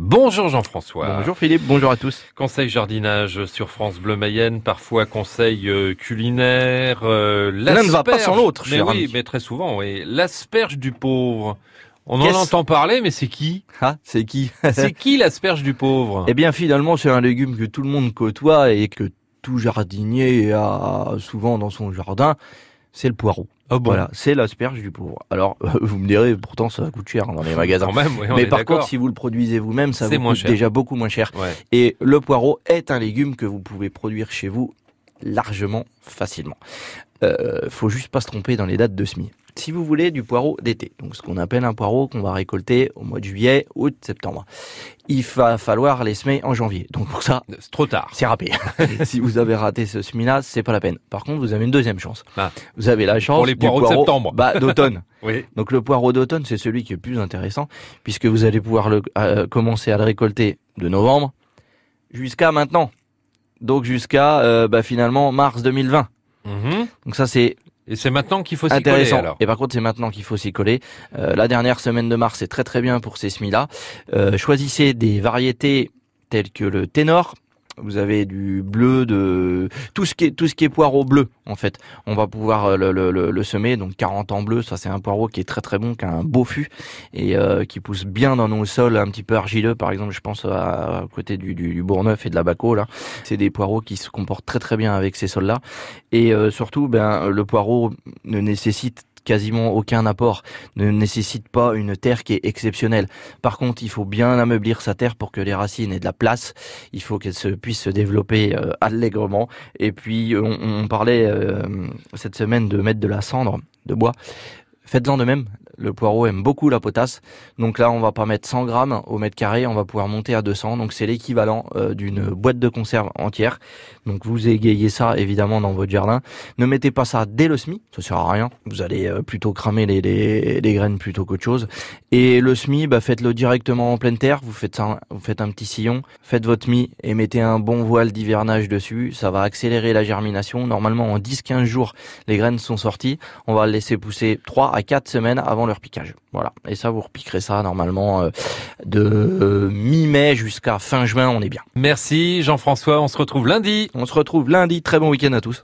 Bonjour Jean-François. Bonjour Philippe, bonjour à tous. Conseil jardinage sur France Bleu Mayenne, parfois conseil culinaire. L'un ne va pas sans l'autre, mais cher oui, ami. mais très souvent, oui. L'asperge du pauvre. On en entend parler, mais c'est qui? Ah, c'est qui? C'est qui l'asperge du pauvre? Eh bien finalement c'est un légume que tout le monde côtoie et que tout jardinier a souvent dans son jardin, c'est le poireau. Oh bon. Voilà, c'est l'asperge du pauvre. Alors, vous me direz, pourtant ça coûte cher dans les magasins. Quand même, oui, on Mais est par d'accord. contre, si vous le produisez vous-même, ça C'est vous moins coûte cher. déjà beaucoup moins cher. Ouais. Et le poireau est un légume que vous pouvez produire chez vous largement, facilement. Faut juste pas se tromper dans les dates de semis. Si vous voulez du poireau d'été, donc ce qu'on appelle un poireau qu'on va récolter au mois de juillet, août, septembre, il va falloir les semer en janvier. Donc pour ça, C'est trop tard. c'est râpé. Si vous avez raté ce semis-là, c'est pas la peine. Par contre, vous avez une deuxième chance. Ah. Vous avez la chance Pour les du poireaux de septembre. d'automne. Oui. Donc le poireau d'automne, c'est celui qui est le plus intéressant, puisque vous allez pouvoir commencer à le récolter de novembre jusqu'à maintenant. Donc jusqu'à finalement mars 2020. Mhm. Donc ça c'est Et c'est maintenant qu'il faut s'y coller, intéressant. alors. Et par contre c'est maintenant qu'il faut s'y coller. La dernière semaine de mars c'est très très bien pour ces semis-là. Choisissez des variétés telles que le ténor. Vous avez du bleu, de tout ce qui est poireau bleu en fait. On va pouvoir le semer, donc 40 ans bleu, ça c'est un poireau qui est très très bon, qui a un beau fût et qui pousse bien dans nos sols un petit peu argileux. Par exemple, je pense à côté du Bourgneuf et de la Baco là. C'est des poireaux qui se comportent très très bien avec ces sols-là. Et surtout, le poireau ne nécessite quasiment aucun apport, ne nécessite pas une terre qui est exceptionnelle. Par contre, il faut bien ameublir sa terre pour que les racines aient de la place. Il faut qu'elles puissent se développer allègrement. Et puis, on parlait cette semaine de mettre de la cendre de bois. Faites-en de même. Le poireau aime beaucoup la potasse. Donc là, on va pas mettre 100 grammes au mètre carré. On va pouvoir monter à 200. Donc c'est l'équivalent d'une boîte de conserve entière. Donc vous égayez ça évidemment dans votre jardin. Ne mettez pas ça dès le semis. Ça sert à rien. Vous allez plutôt cramer les graines plutôt qu'autre chose. Et le semis, faites-le directement en pleine terre. Vous faites un petit sillon. Faites votre semis et mettez un bon voile d'hivernage dessus. Ça va accélérer la germination. Normalement, en 10-15 jours, les graines sont sorties. On va le laisser pousser 3 à 4 semaines avant leur piquage. Voilà. Et ça, vous repiquerez ça normalement de mi-mai jusqu'à fin juin, on est bien. Merci Jean-François, on se retrouve lundi. On se retrouve lundi. Très bon week-end à tous.